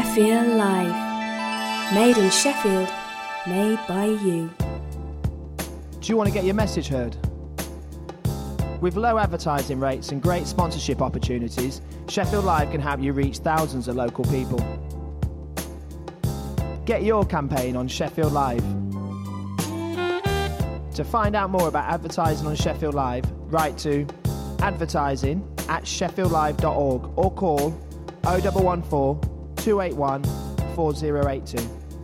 Sheffield Live. Made in Sheffield, made by you. Do you want to get your message heard? With low advertising rates and great sponsorship opportunities, Sheffield Live can help you reach thousands of local people. Get your campaign on Sheffield Live. To find out more about advertising on Sheffield Live, write to advertising@sheffieldlive.org or call 0114 281 4082.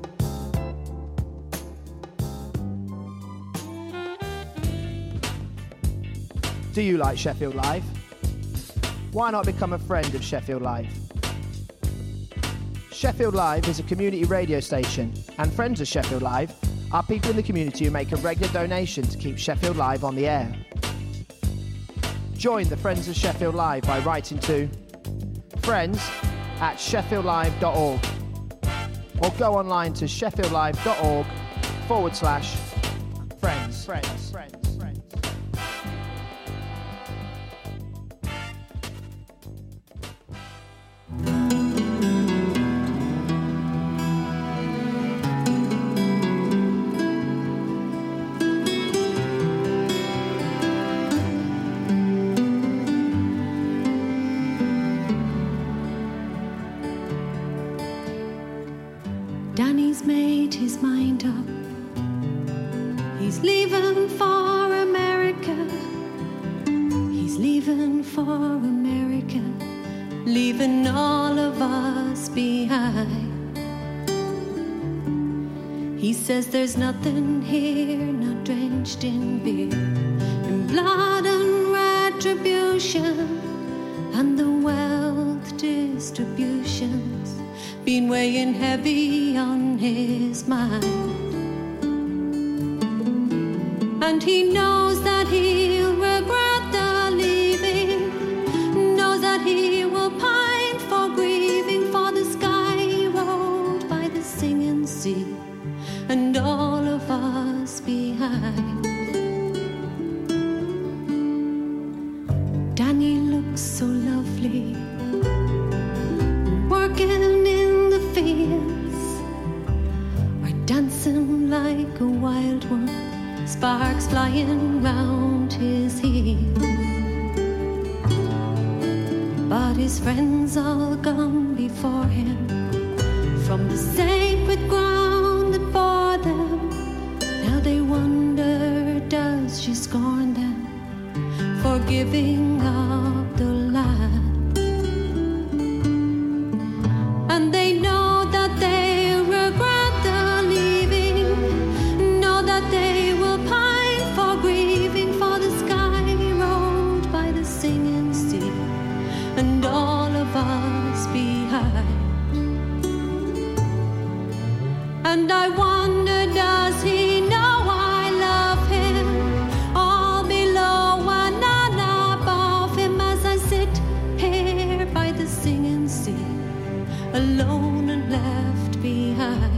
Do you like Sheffield Live? Why not become a friend of Sheffield Live? Sheffield Live is a community radio station, and friends of Sheffield Live are people in the community who make a regular donation to keep Sheffield Live on the air. Join the Friends of Sheffield Live by writing to friends@sheffieldlive.org or go online to sheffieldlive.org/friends. Danny's made his mind up. He's leaving for America. He's leaving for America, leaving all of us behind. He says there's nothing here, not drenched in beer, in blood and retribution, and the wealth distributions been weighing heavy on his mind. And he knows that he'll regret the leaving, knows that he will pine for grieving for the sky road by the singing sea, and all of us behind. Danny looks so lovely, working in the fields, or dancing like a wild one, sparks flying round his heels. But his friends all gone before him, from the sacred ground that bore them. Now they wonder, does she scorn them for giving up the land? And they know that they regret the leaving, know that they will pine for grieving for the sky road by the singing sea, and all of us behind. And I wonder, does he know I love him, all below and none above him, as I sit here by the singing sea, alone and left behind.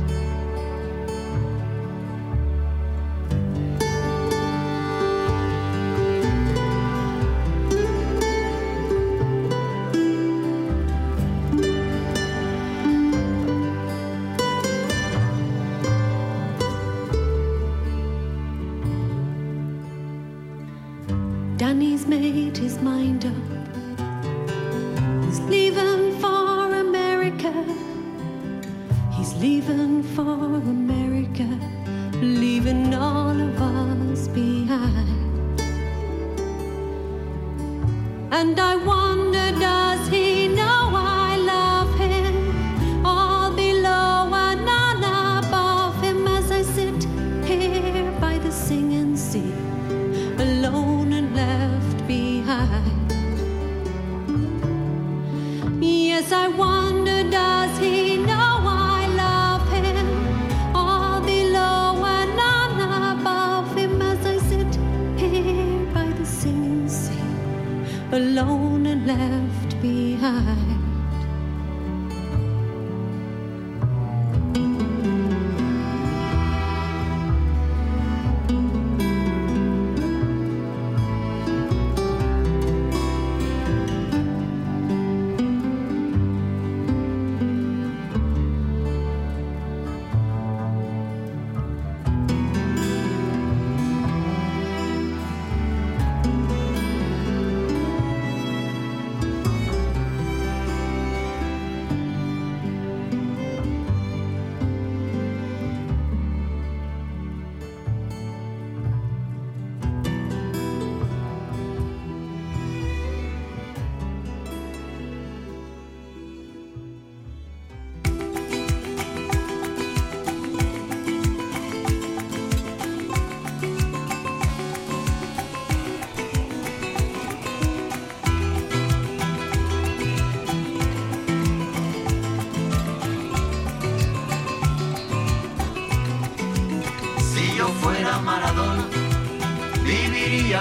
Danny's made his mind up. He's leaving for America. He's leaving for America, leaving all of us behind. And I wonder, does he know I love him, all below and none above him, as I sit here by the singing sea, alone and left behind. Yes, I wonder, does he know I love him, all below and none above him, as I sit here by the singing sea, alone and left behind.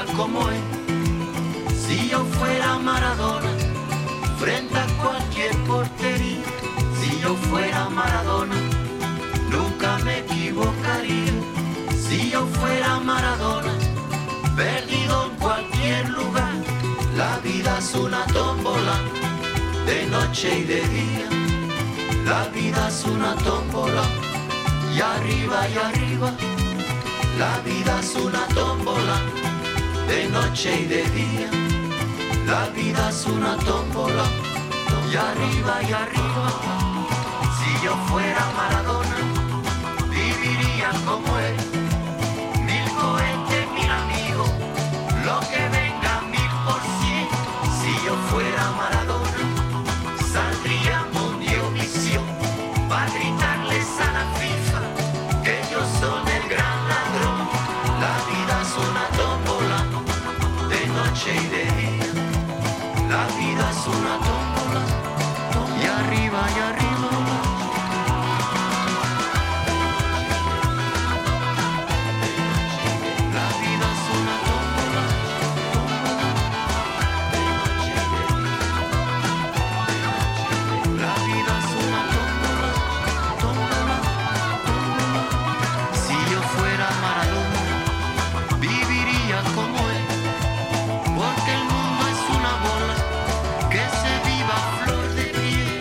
viviría como él. Si yo fuera Maradona, frente a cualquier portería. Si yo fuera Maradona, nunca me equivocaría. Si yo fuera Maradona, perdido en cualquier lugar. La vida es una tómbola, de noche y de día. La vida es una tómbola, y arriba y arriba. La vida es una tómbola, de noche y de día. La vida es una tómbola, y arriba y arriba. Si yo fuera Maradona, viviría como él. 1000 cohetes, 1000 amigos, lo que venga 1000%. Si yo fuera Maradona, saldría Mundiovisión para gritarles a la FIFA que ellos son el gran ladrón. La vida es una tómbola, de noche y de día. La vida es una tómbola, y arriba y arriba. La vida es una tómbola, la vida es una tómbola, tómbola, tómbola. Si yo fuera Maradona, viviría como él, porque el mundo es una bola que se viva a flor de piel.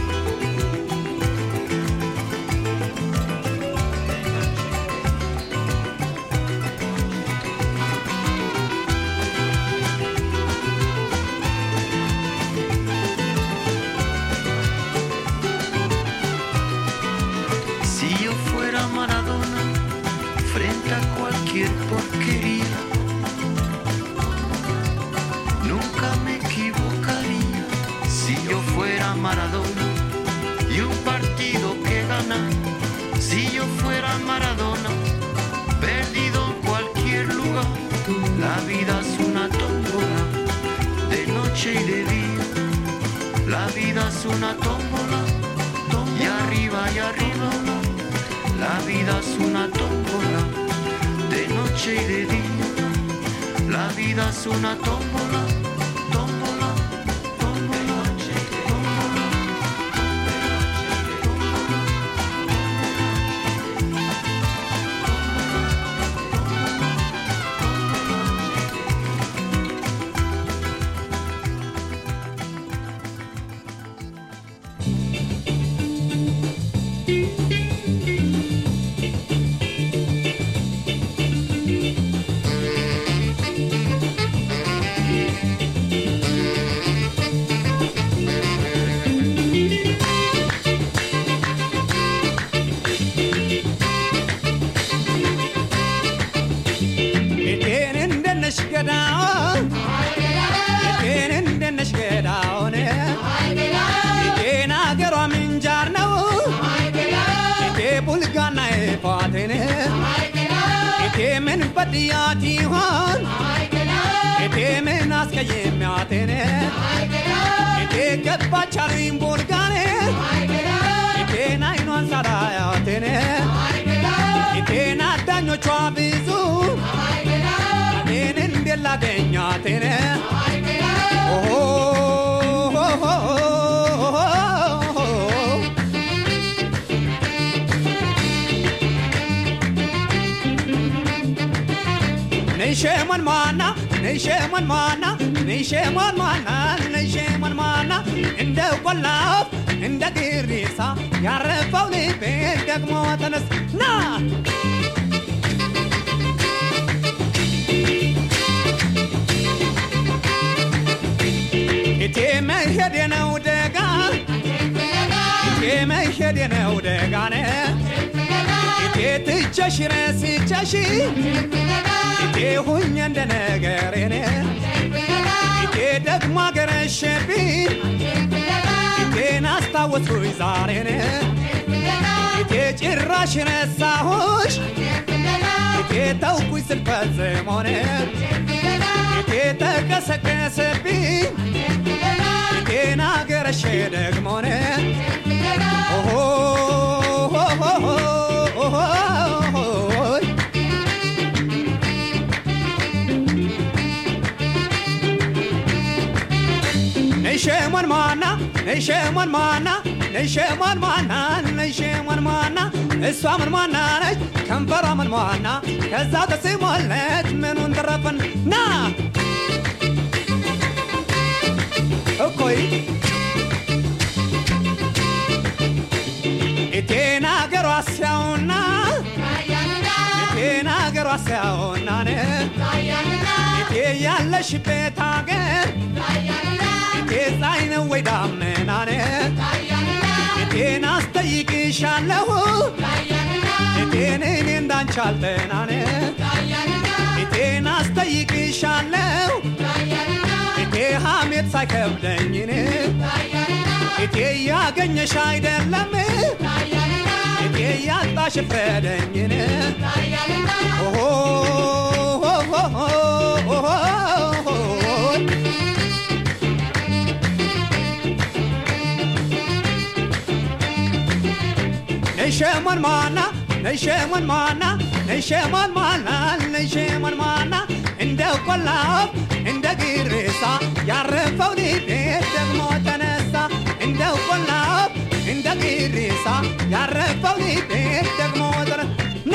Si yo fuera Maradona, frente a cualquier porquería, nunca me equivocaría. Si yo fuera Maradona y un partido que ganar. Si yo fuera Maradona, perdido en cualquier lugar. La vida es una tómbola, de noche y de día. La vida es una tómbola, y arriba y arriba. La vida es una tómbola, de noche y de día. La vida es una tómbola, tómbola, tómbola, tómbola. Diati hon, ete menas que ye me atene, ete que pacharin burgane, ete na inon saraya atene, ete na daño chuabizu, atene de la geña atene, oh oh oh oh oh. Neşeman mana, neşeman mana, neşeman mana, neşeman mana. Inde kollaf, inde dirisa, yarfaw libe ደግሞ ተነስ ና እቴ መሄድ ነው ደጋ፣ እቴ መሄድ ነው ደጋነ፣ እቴ ትቸሽ ረስቸሽ እቴ ሁኝ እንደ ነገሬነ፣ እቴ ደግሞ አገረሸብኝ እቴን አስታወስኩኝ ዛሬነ፣ እቴ ጭራሽ ረሳሁሽ እቴ ተውኩኝ ስልፈጽሞነ፣ እቴ ተቀሰቀሰብኝ እቴን አገረሸ ደግሞነ ኦሆ ነሸሞን ማና ነሸሞን ማና ነሸሞን ማና እሷ ምን ማና ነች ከንፈሯ ምን ማና ከዛ ተስሞለት ምኑን ተረፈን ና እኮይ እቴና ገሯ ሲያውና እቴና ገሯ ሲያውና እቴ ያለሽበት አገር እቴ ፀሐይ ነው ወይ ዳመና እቴን አስጠይቅሻለሁ እቴን እኔ እንዳንቺ አልጠና እቴን አስጠይቅሻለሁ እቴ ሐሜት ሳይከብደኝ እቴ ያገኘሽ አይደለም እቴ ያጣሽ ፍረደኝ ኦሆ ነሸሞን ማና ነሸሞን ማና ነሸሞን ማና ነሸሞን ማና እንደ ቆላው እንደ ግሬሳ ያረፈው ልቤ ደግሞ ተነሳ እንደ ቆላው እንደ ግሬሳ ያረፈው ልቤ ደግሞ ተነሳ ና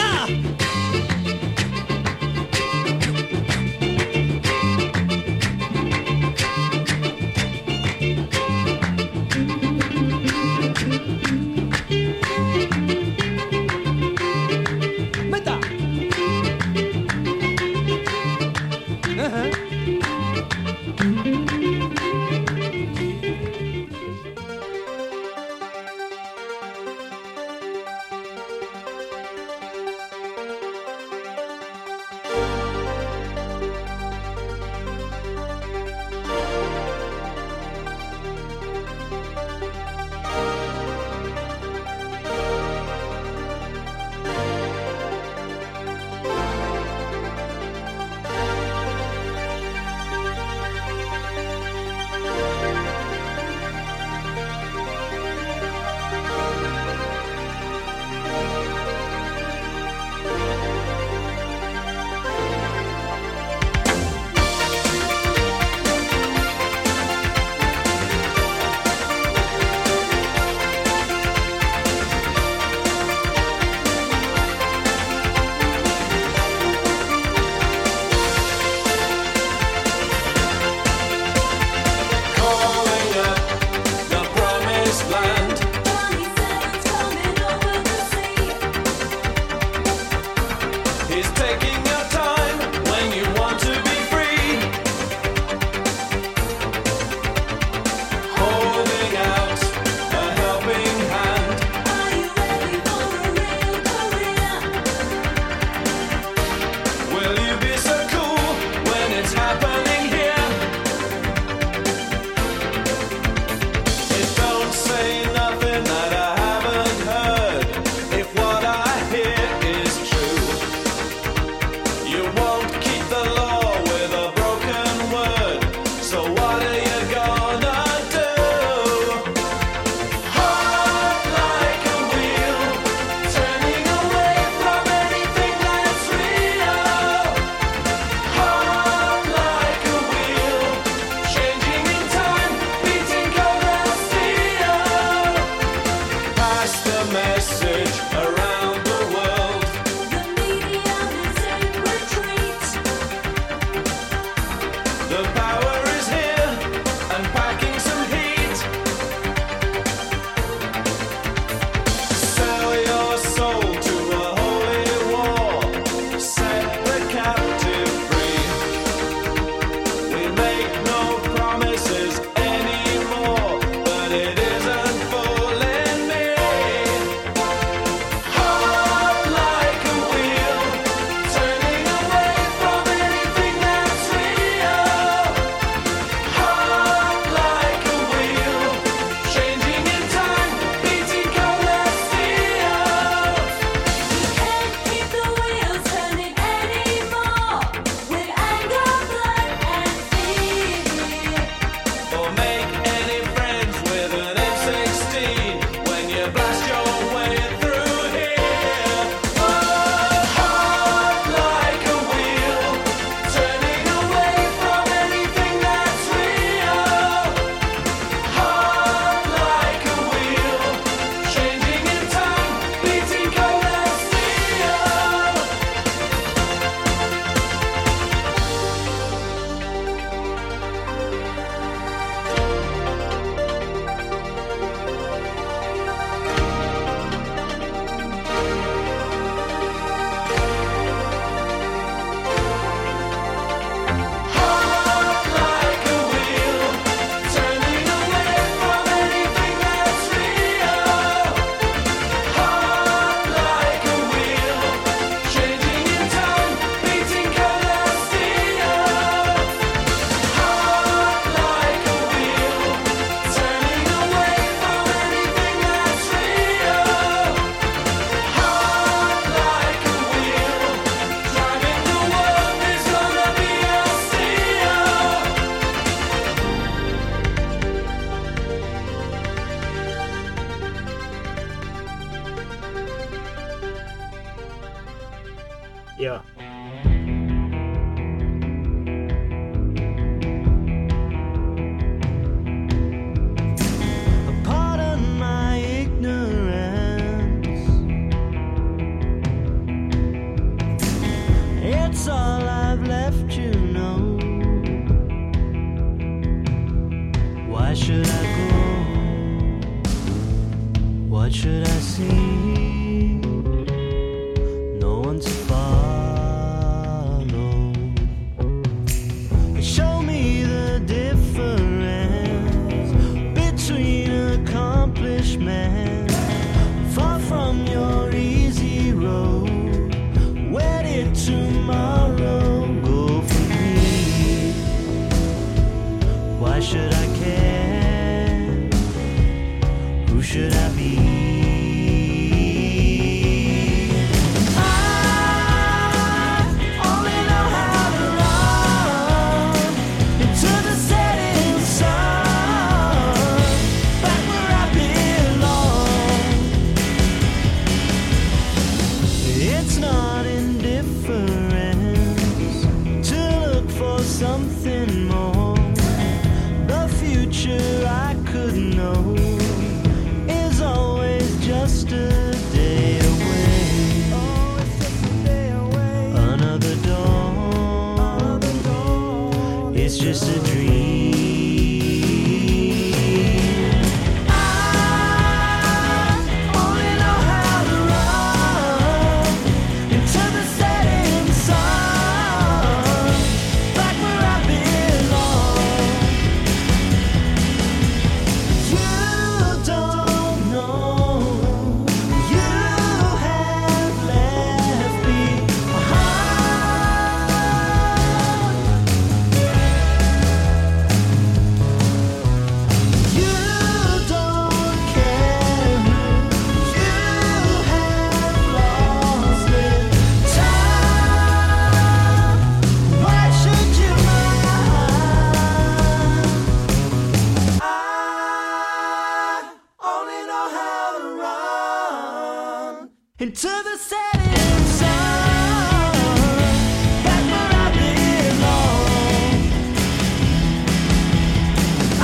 Or make any friends with an Yeah. Pardon my ignorance. It's all I've left, you know. Why should I go? What should I see? No one to follow. Show me the difference between accomplishment. Far from your easy road. Where did tomorrow go for me? Why should I care? Who should I be? Something more. The future I could know is always just a day away. Oh, it's just a day away. Another dawn. It's just a dream. Into the setting sun, back where I belong. I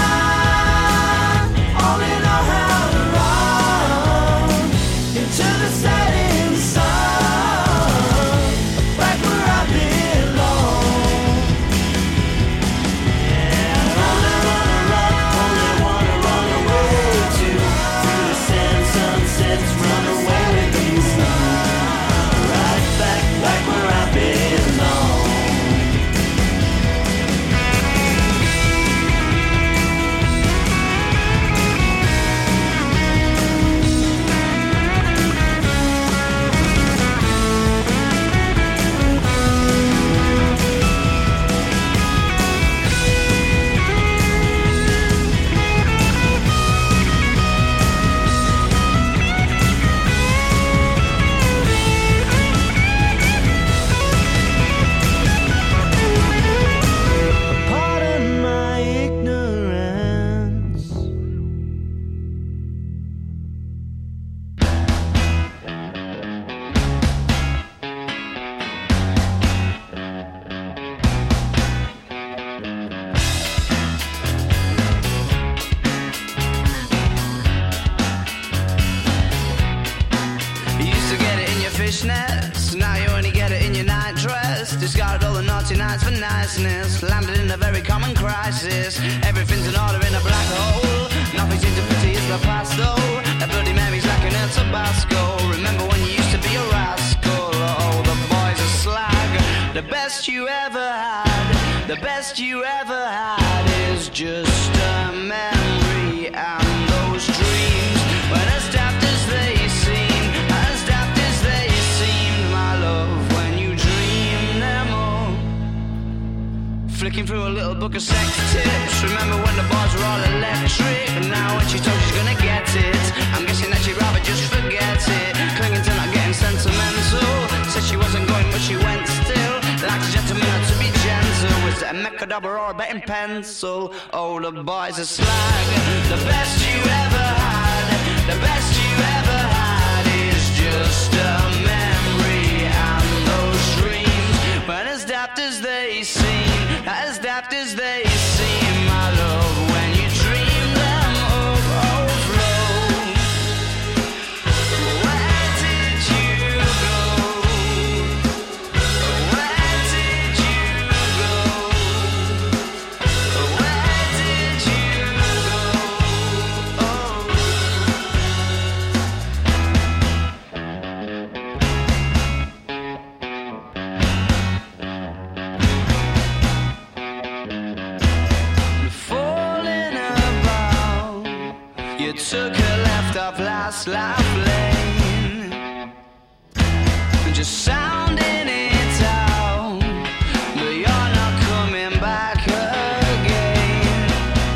only know how to run. Into the setting sun, back where I belong. Yeah, I only wanna run away to through the sand, sunsets, run away. Fishnets, now you only get it in your night dress. Discarded all the naughty nights for niceness. Landed in a very common crisis. Everything's in order in a black hole. Nothing seems to pity is the past though. A Bloody Mary's like an El Tabasco. Remember when you used to be a rascal? Oh, the boys are slag. The best you ever had, the best you ever had is just a memory. And those dreams, when as daft as they seem, as daft as they seemed, my love, when you dream them all. Flicking through a little book of sex tips. Remember when the bars were all electric? And now when she told she's gonna get it, I'm guessing that she'd rather just forget it. Clinging to not getting sentimental. Said she wasn't going but she went still. Like a gentleman had to be gentle. Was it a Mechadobber or a betting pencil? Oh, the boys are slag. The best you ever had, the best you ever had is just a memory. And took a left off last life lane, just sounding it out, but you're not coming back again.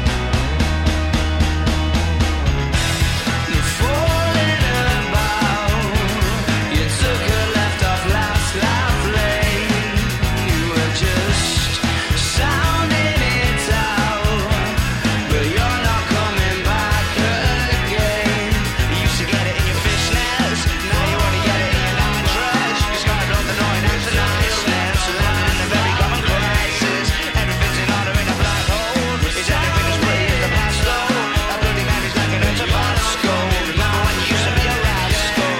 Falling about, you took a left off last life lane, you were just sounding it out, but you're not coming back again. You used to get it in your fishnets, now you only get it in your night dress. You scarred up the annoyance and niceness, living in a very common crisis. Everything's in order in a black hole. Is everything as pretty as the past though? That bloody memory's like an Tabasco. Remember when you used to be a rascal?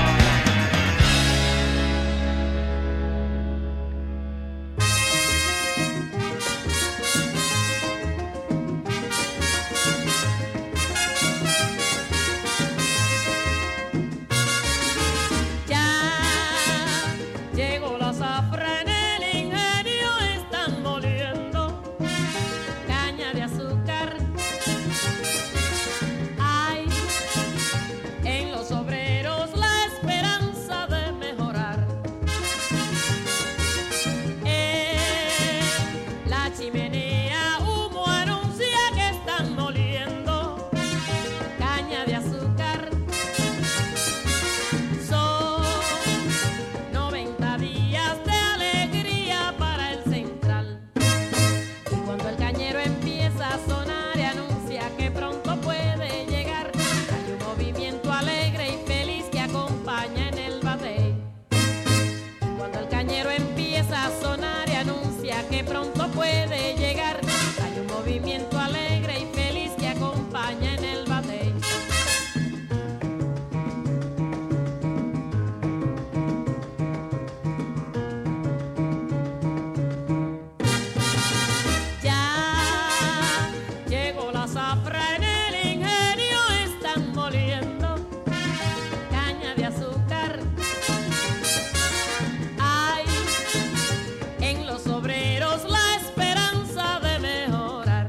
Ya llegó la zafra en el ingenio, están moliendo caña de azúcar. Hay en los obreros la esperanza de mejorar. La chimenea humo anuncia que están moliendo caña de azúcar. Son 90 días de alegría para el central. Y cuando el cañero empieza a sonar y anuncia que pronto puede llegar, hay un movimiento alegre y feliz que acompaña en el batey. Cuando el cañero empieza a sonar y anuncia que pronto puede llegar, hay un movimiento alegre y feliz que acompaña en el batey. Ya llegó la zafra en el ingenio, están moliendo caña de azúcar. Hay en los obreros la esperanza de mejorar.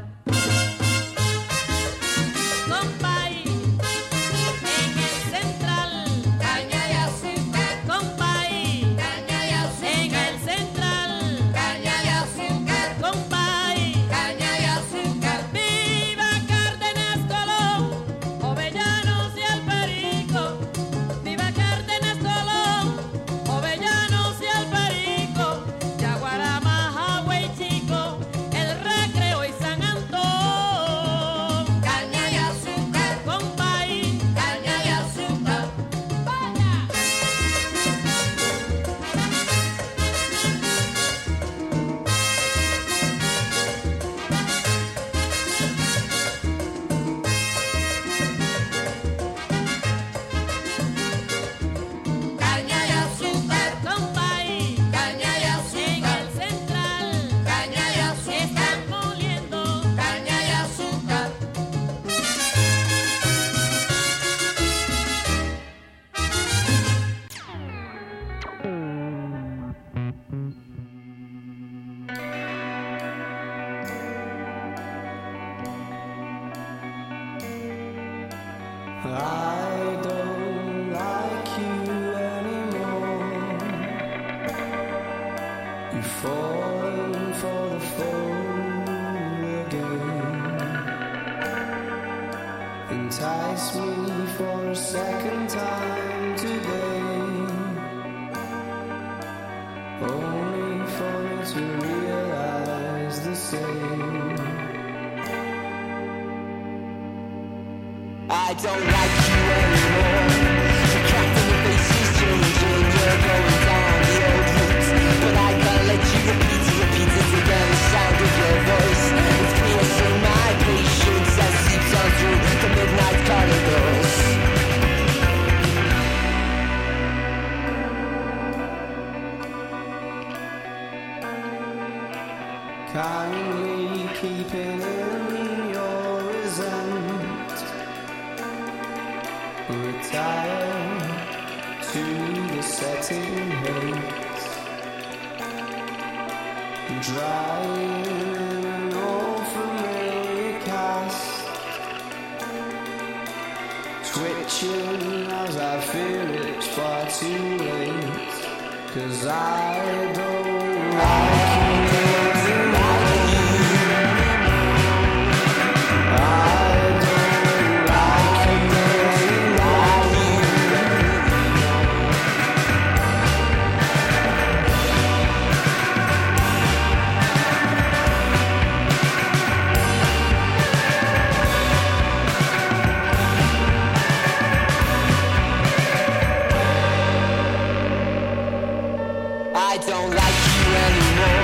Compay, en el central, caña de azúcar. Compay, caña de azúcar. En el central, caña de azúcar. Compay, caña de azúcar. Viva Cárdenas Colón, Jovellanos y el Perico. Viva Cárdenas Colón, Jovellanos y el Perico. Yaguarama, Hawái Chico, El Recreo y San Antón. Caña de azúcar. Compay, caña de azúcar. ¡Vaya! Caña de azúcar. Compay, caña de azúcar. En el central, caña de azúcar. Están moliendo caña de azúcar. I don't like you anymore. You've fallen for the fool again. Entice me for a second time today, only for me to realize the same. I don't like you anymore. The crack in your face is changing. You're going down the old route, but I can't let you repeat it again. The sound of your voice, it's piercing my patience as seeps on through the midnight corridors. Kindly keeping in your resent, retire to the setting hate, drying in an old familiar cast, twitching as I fear it's far too late. 'Cause I don't like you. I don't like you anymore.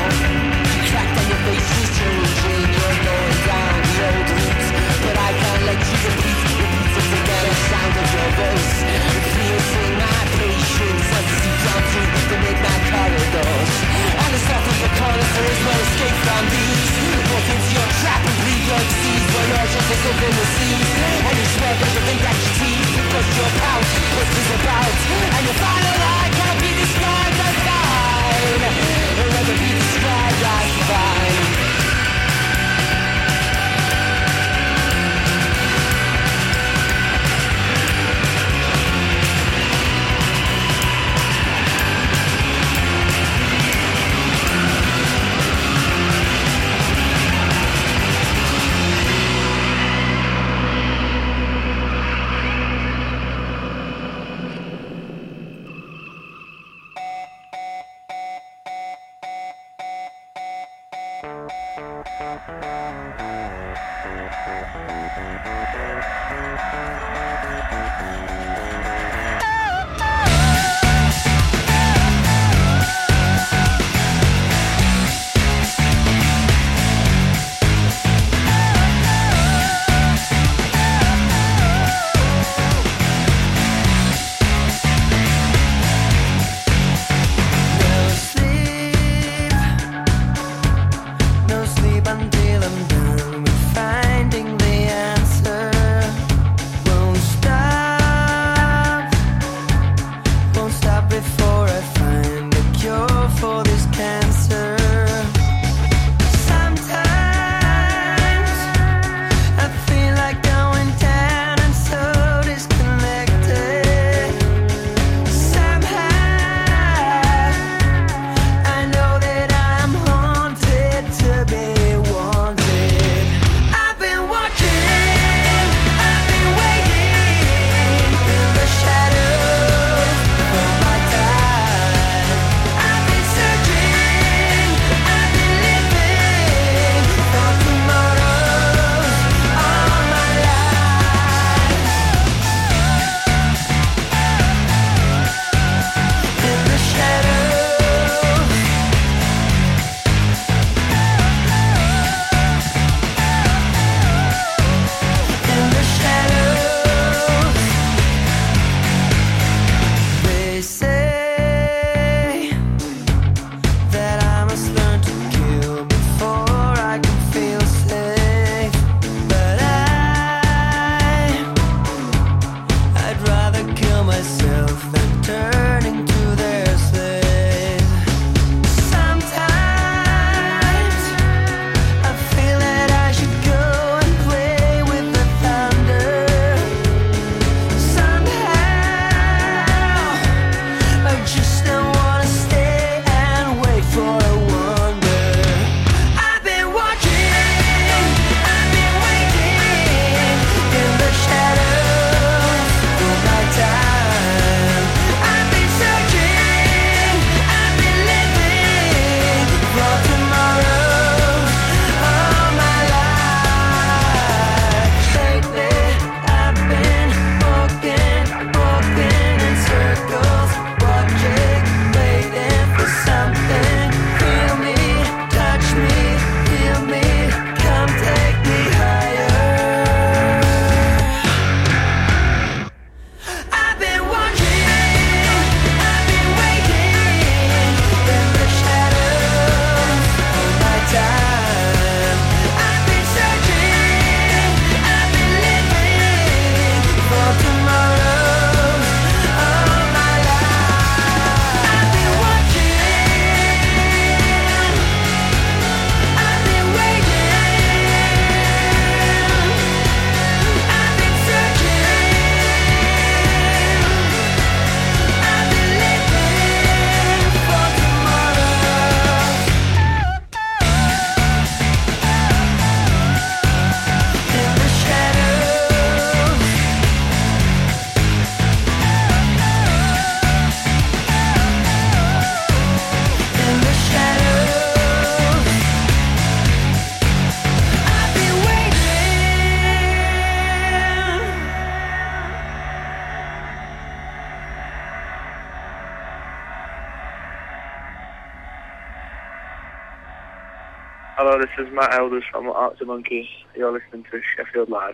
Hello, this is Matt Elders from Arctic Monkeys. You're listening to Sheffield Live.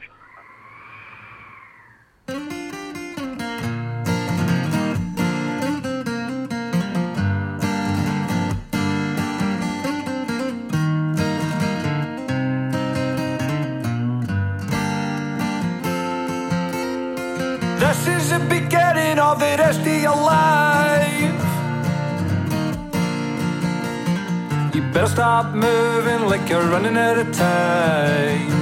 This is the beginning of the rest of your life. You better stop moving like you're running out of time.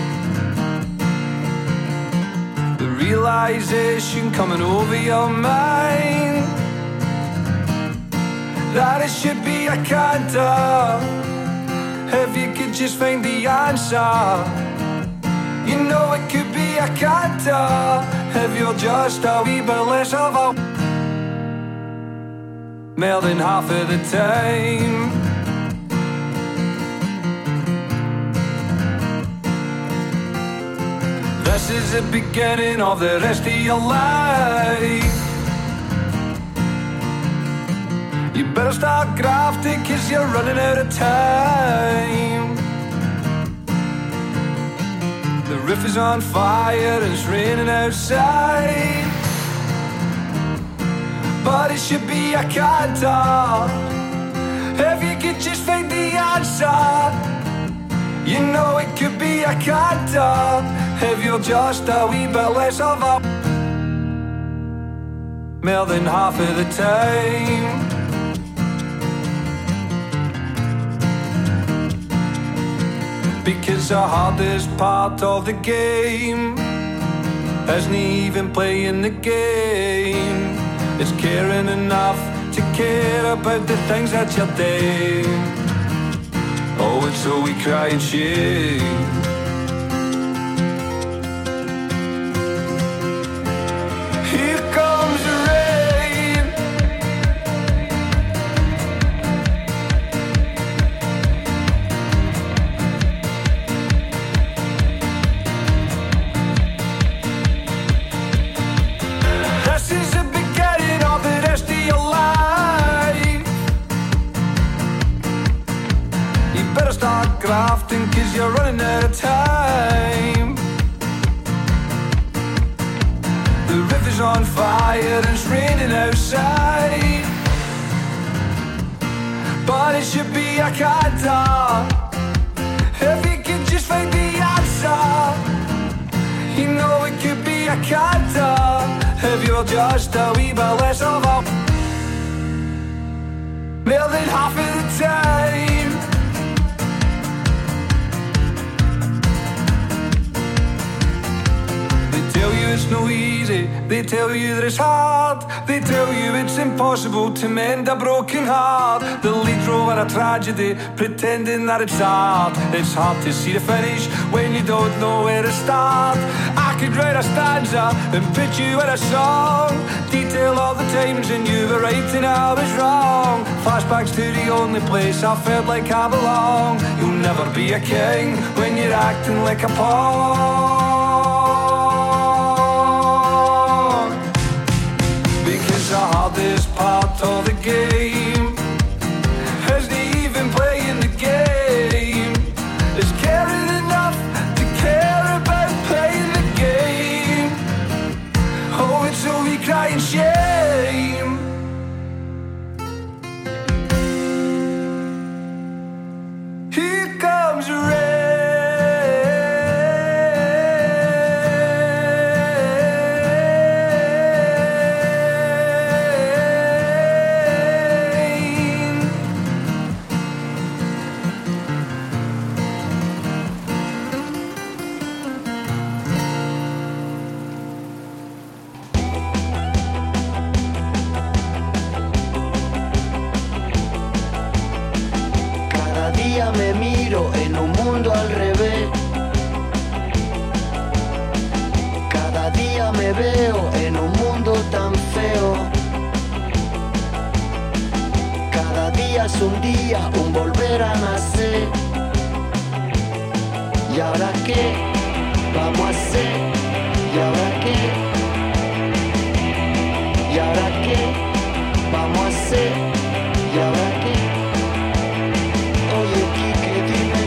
The realization coming over your mind that it should be a canter. If you could just find the answer, you know it could be a canter. If you're just a wee bit less of a more than half of the time. This is the beginning of the rest of your life. You better start grafting, 'cause you're running out of time. The roof is on fire and it's raining outside, but it should be a canter. If you could just find the answer, you know it could be a canter. If you're just a wee bit less of a more than half of the time. Because the hardest part of the game isn't even playing the game, it's caring enough to care about the things that you're doing. Oh, and so we cry and shame. Here comes the rain. This is the beginning of the rest of your life. You better start grafting, 'cause you're running out of time. The river's on fire and it's raining outside, but it should be a canter. If you could just find the answer, you know it could be a canter. If you're just a wee bit less of a more than half of the time. They tell you it's no easy, they tell you that it's hard, they tell you it's impossible to mend a broken heart. The lead role in a tragedy, pretending that it's hard. It's hard to see the finish when you don't know where to start. I could write a stanza and put you in a song, detail all the times when you were right and I was wrong. Flashbacks to the only place I felt like I belong. You'll never be a king when you're acting like a pawn. Because the hardest part of the game isn't even playing the game, it's caring enough to care about playing the game. Oh, it's so we cry and shame. Here comes the rain. Cada día me miro en un mundo al revés. Cada día me veo en un mundo tan feo. Cada día es un día, un volver a nacer. ¿Y ahora qué vamos a hacer? ¿Y ahora qué? ¿Y ahora qué vamos a hacer? ¿Y ahora qué? Oye, Kike, dime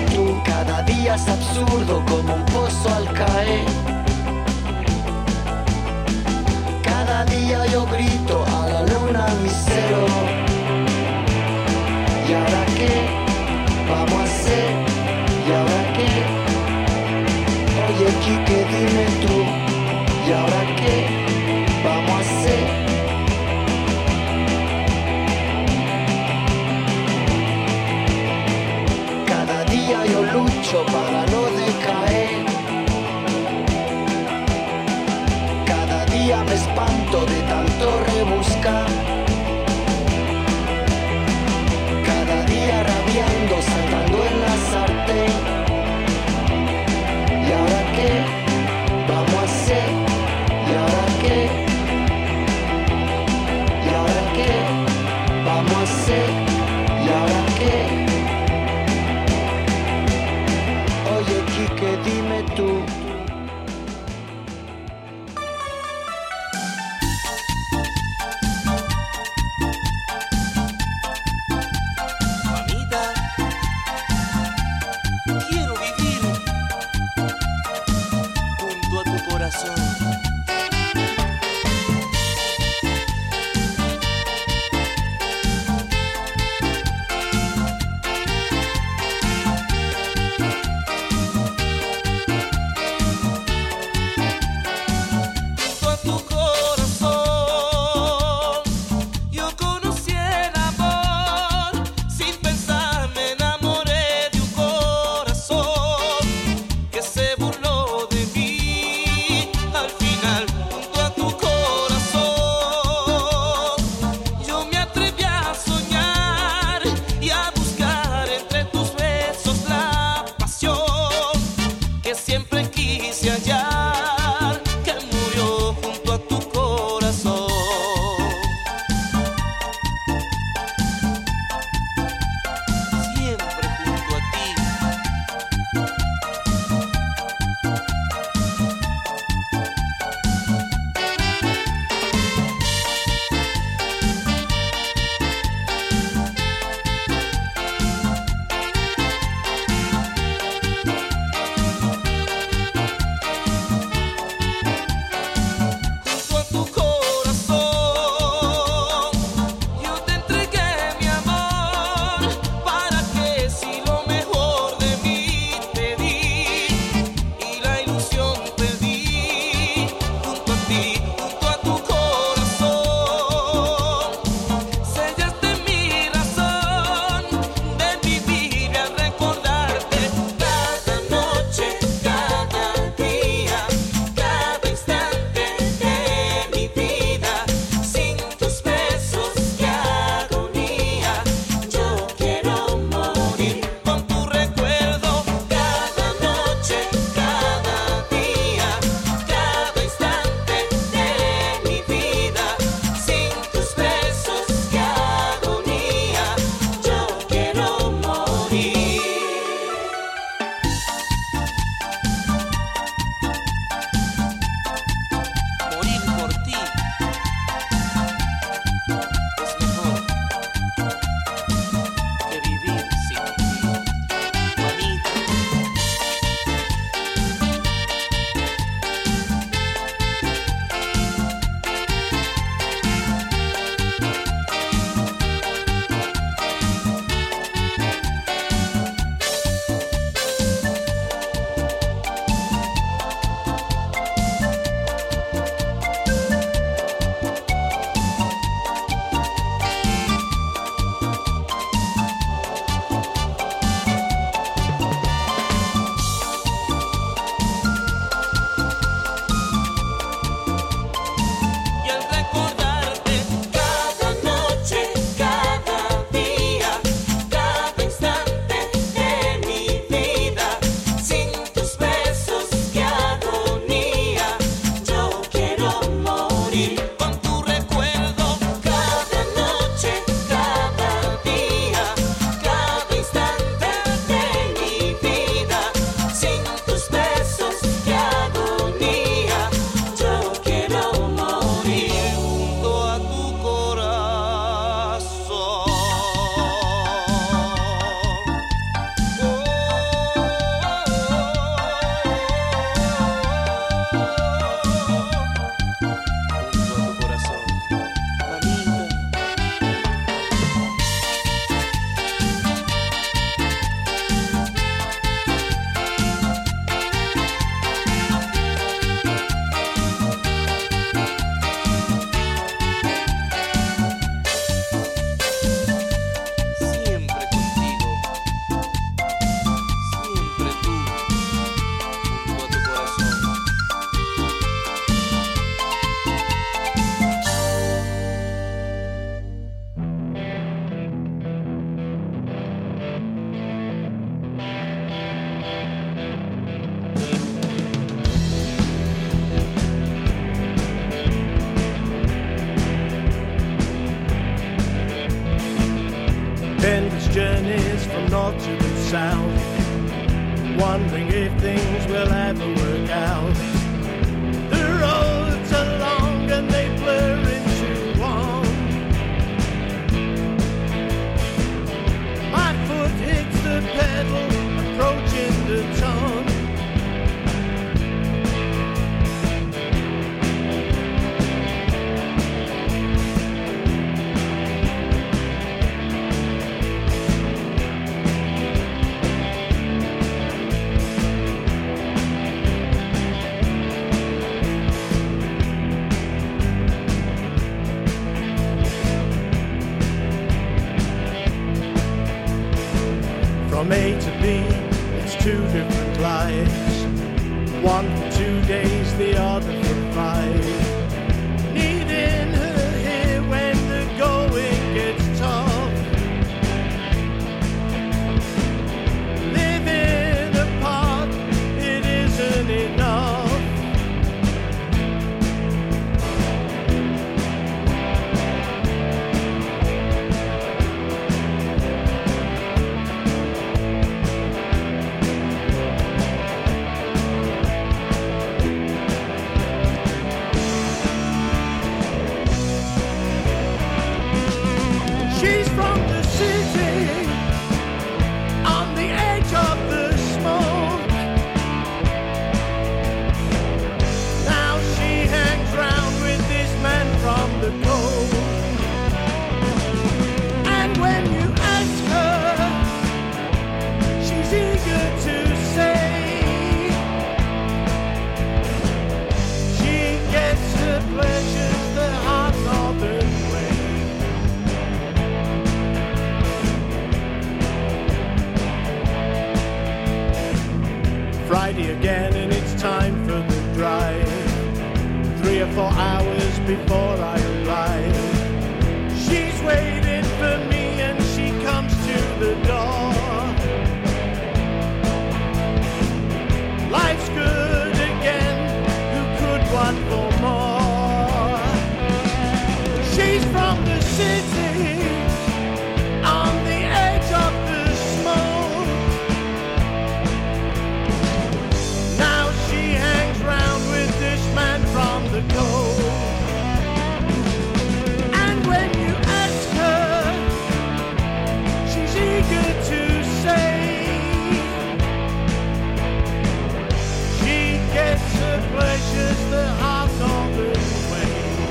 absurdo como un pozo al caer. Cada día yo grito a la luna mi cero. ¿Y ahora qué vamos a hacer? ¿Y ahora qué? Oye, Quique, dime tú. ¿Y ahora qué vamos a hacer? Cada día yo lucho para no decaer. Cada día me espanto de tanto rebuscar. Cada día rabiando, saltando en la sartén. ¿Y ahora qué vamos a hacer? ¿Y ahora qué? ¿Y ahora qué vamos a hacer? ¿Y ahora qué? Oye, Quique, dime tú. north to the south, wondering if things will ever work out. The roads are long and they blur into one. My foot hits the pedal, approaching the town. From A to B, it's two different lives. One for 2 days, the other for 5. Needing her here when the going gets tough. Living apart, it isn't enough. She's from the city, on the edge of the smoke. Now she hangs round with this man from the coast. And when you ask her, she's eager to say she gets her pleasures the hard northern way. Friday again and it's time for the drive. 3 or 4 hours before I arrive. She's waiting for me and she comes to the door. Life's good again, who could want for more? She's from the city, on the edge of the smoke. Now she hangs round with this man from the coast. And when you ask her, she's eager to say she gets her pleasures the hard northern way.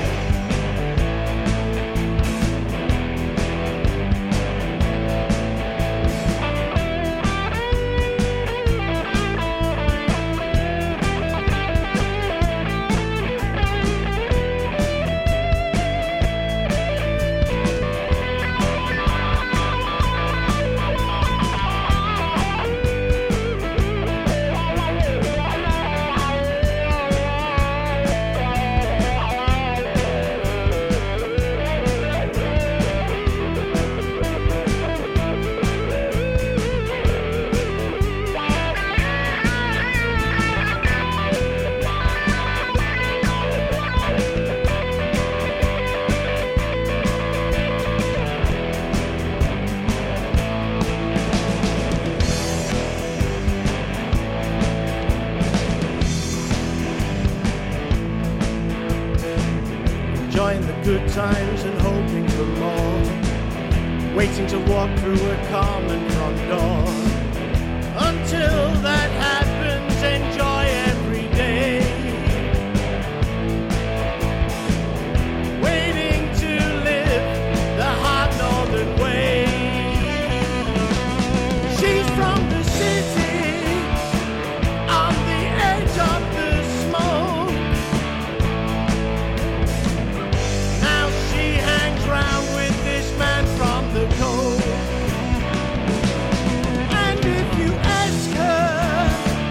Enjoying the good times and hoping for more. Waiting to walk through a common front door. Until that happens, enjoy every day. Waiting to live the hard northern way. She's from the city, on the edge of the smoke. Now she hangs round with this man from the coast. And if you ask her,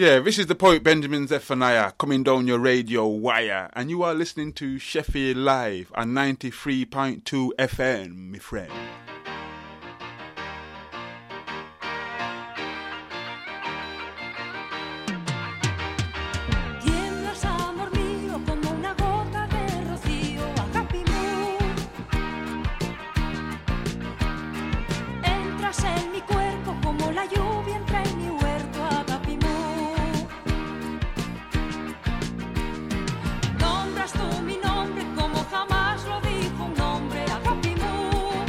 Yeah, this is the poet Benjamin Zephaniah coming down your radio wire, and you are listening to Sheffield Live on 93.2 FM, my friend. En mi cuerpo como la lluvia entra en mi huerto, Agapimú. Nombras tú mi nombre como jamás lo dijo un hombre, Agapimú.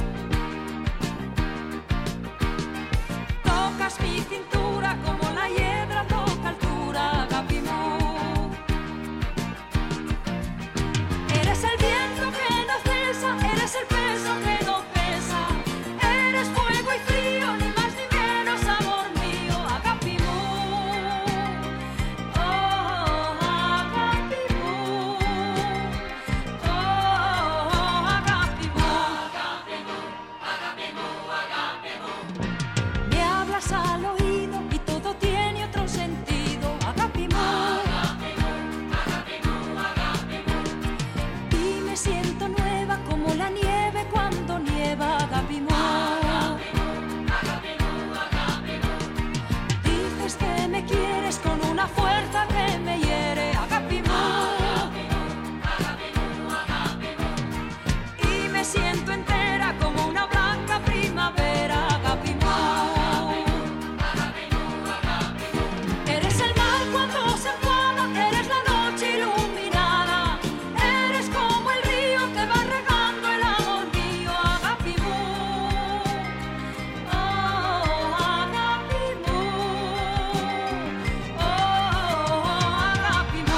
Tocas mi cintura como la hiedra toca altura, Agapimú. Eres el viento que no cesa, eres el peso que no pesa. Eres fuego y frío, ni más ni menos, amor mío, Agapimú. Oh, Agapimú. Oh, Agapimú. Me hablas al oído y todo tiene otro sentido, Agapimú. Y me siento nueva como la nieve cuando nieva, Agapimú. Dices que me quieres con una fuerza que me hiere, Agapimú. Y me siento entera como una blanca primavera, Agapimú. Eres el mar cuando se enfada, eres la noche iluminada. Eres como el río que va regando el amor mío, Agapimú. Oh, Agapimú. Oh, Agapimú.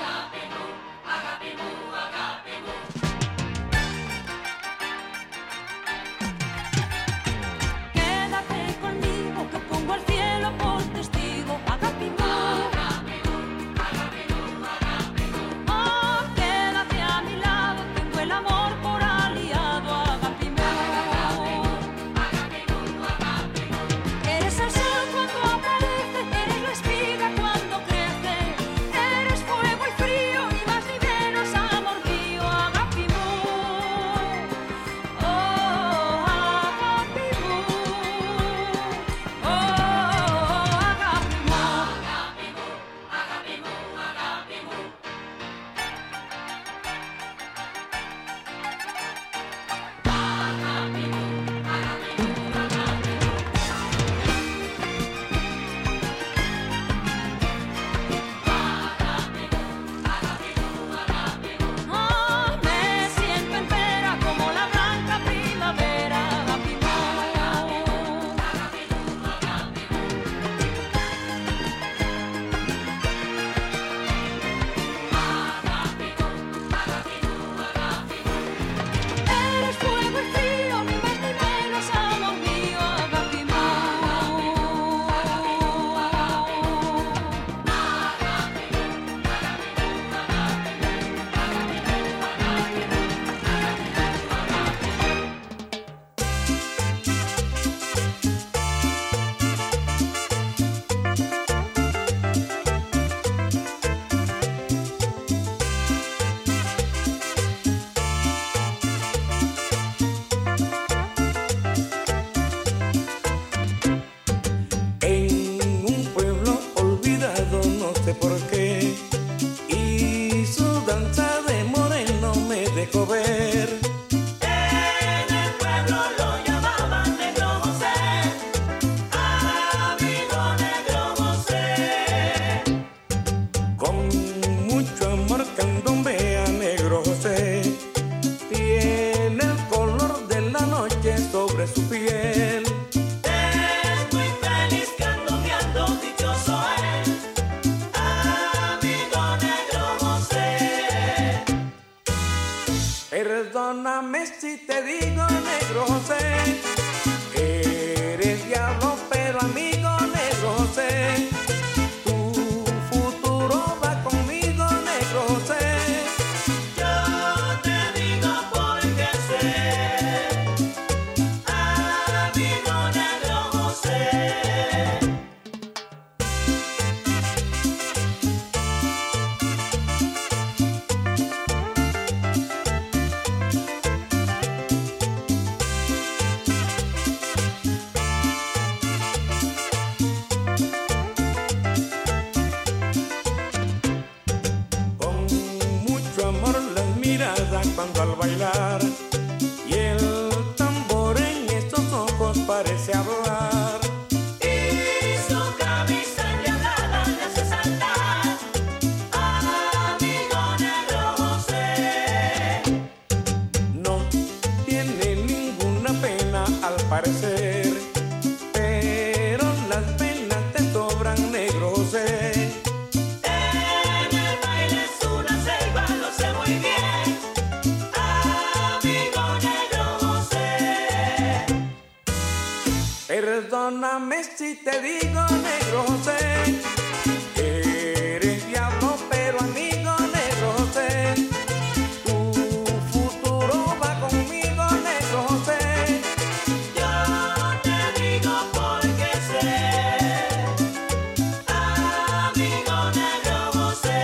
Quédate conmigo que pongo al cielo por testigo, Agapimú. Oh, quédate a mi lado, tengo el amor por aliado, Agapimú. Eres el sol cuando aparece, eres la espiga cuando crece. Eres fuego y frío, ni más ni menos, amor mío, Agapimú. Oh, Agapimú. Oh, Agapimú. Oh, me siento entera como la blanca primavera, Agapimú. Eres fuego y frío, ni más ni menos, amor mío, Agapimú. En un pueblo olvidado, no sé por qué, y su danza de moreno me dejó ver. En el pueblo lo llamaban Negro José, amigo Negro José. Con mucho amor candombea Negro José, tiene el color de la noche sobre su piel. Es muy feliz candombeando, dichoso él, amigo Negro José. Perdóname si te digo, Negro José, eres diablo, pero amigo Negro José, tu futuro va conmigo, Negro José. Yo te digo porque sé, amigo Negro José. mirada cuando al bailar y el tambor en estos ojos parece hablar. Y su camisa endiablada le hace saltar, amigo negro José. No tiene ninguna pena al parecer, pero las penas te sobran, negro José. En el baile es una selva, lo sé muy bien, amigo negro José. Perdóname si te digo, negro José, que eres diablo, pero amigo, negro José. Tu futuro va conmigo, negro José. Yo te digo porque sé, amigo negro José.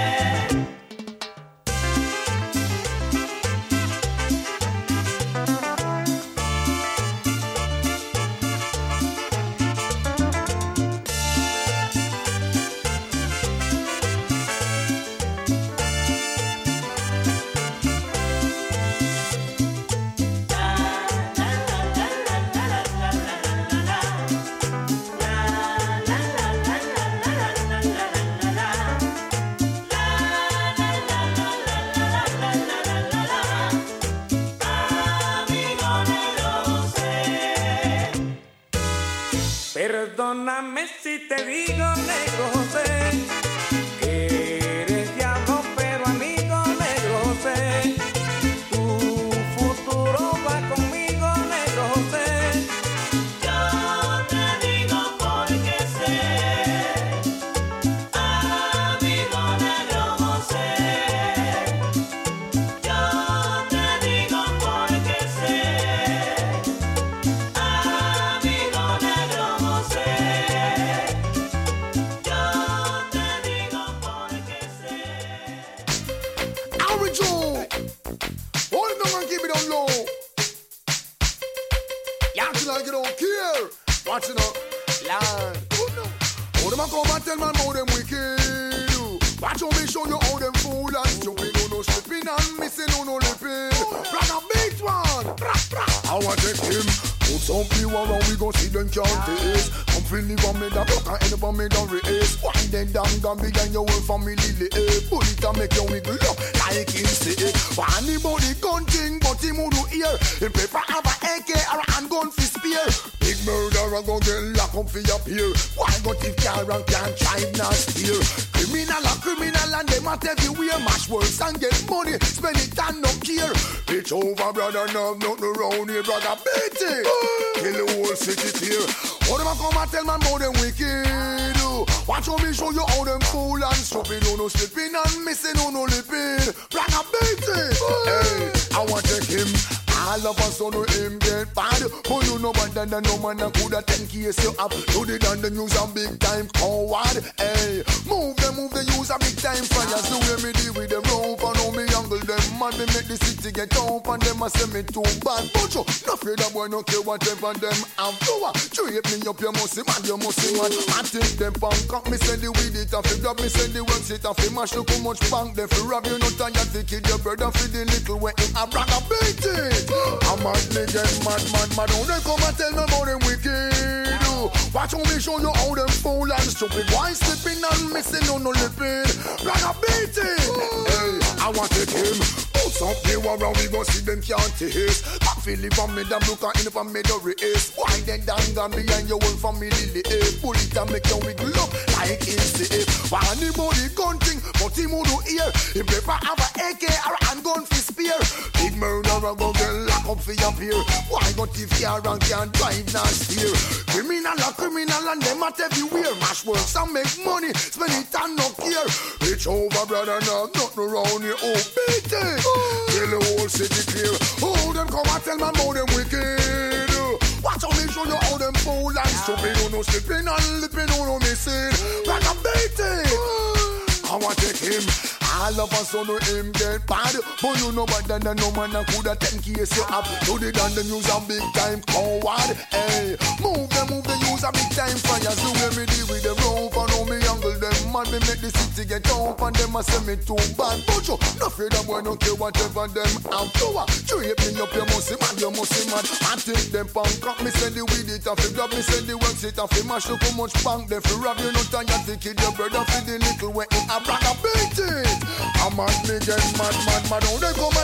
Perdóname si te digo, negro José, que eres diablo, pero amigo, negro José. Tu futuro va conmigo, negro José. Yo te digo porque sé, amigo negro José. Yo te digo porque sé, amigo negro José. Yo te digo porque sé. Harry Joe, hold it down and keep it on low. You act like you don't care. Watch it up, Lord. Oh, them a come and tell man how them wicked. Watch how me show you how them fool and stupid. No slipping and missing, no lipping. Rock a beat one. I want to take him. Put some people around, we gon' see them can't taste. Come feel live on me, that block and end up on me, that race. Why then down, big and your whole family live. Bullet and make you wiggle up like him say. Why anybody gun thing, but him who do hear. Him paper have a AK or a handgun for spear. Big murderer gon' get locked up for your peer. Why go thief car and can't drive not steer. Criminal and them at everywhere. Mash works and get money, spend it and no care. It's over, brother, now nothing around here, brother, beat it. Kill the whole city here. All them a come and tell man how them wicked. Watch how me show you how them fool and stupid. No slipping and missing, no lipping. Brother, beat it. Hey, I want to take him. All of us on him get bad. But you know better than no man that coulda 10 case you have. Do the done the news a big time coward. Hey, move the use a big time fires. The way me deal with them rope and how me angle them. Man, me make the city get up and them a say me too bad. But you, no fear that boy, no care whatever them have to. Treat me up, you must see man, you must see man. I take them punk up, me send the weed it off. If me send the works it off. Mash look how much bank they fi rob you. No tired to kid your brother for the little way in a brag a beat it. I'm mad, nigga, mad. Don't they come and tell me about them wicked. Watch how me show you how them fool and stupid. Why slipping and missing, no lipping. Brag a beat it. Hey, I want to take him. Put some people around, we gon' see them can't taste. Back feel it from me, them look at in from me, the race. Why then down gone behind your whole family, bullet and make you wiggle up like insane. Why anybody gun thing, but him who do hear. Him paper have a AK or a handgun for spear. Big murderer gon' get locked up for your peer. Why go thief car and can't drive not steer. Criminal and them at everywhere. Mash works and make money, spend it and no care. It's over, brother, now nothing around here. Oh, beat it. Kill the whole city clear. Oh, them come and tell man how them wicked. Watch how me show you how them fool and stupid. No slipping and lipping, no missing. Like a beat it. I want to take him. All all of us on him get bad. But you know better than no man, I coulda 10 case you have. Do the done the news a big time coward. Hey, move the news a big time fires. The way me deal with the rope, I know me angle them. Man, me make the city get up and them a say me too bad. But you, no afraid of boy, don't care whatever them have to. You hate me up, you must mad, you must mad. I take them punk up, me send the weed it off. Grab me send the works it off. Mash look how much punk they fi rob. You know tired to kid your brother for the little way in a brother beat it. I'm mad, me get mad. How they come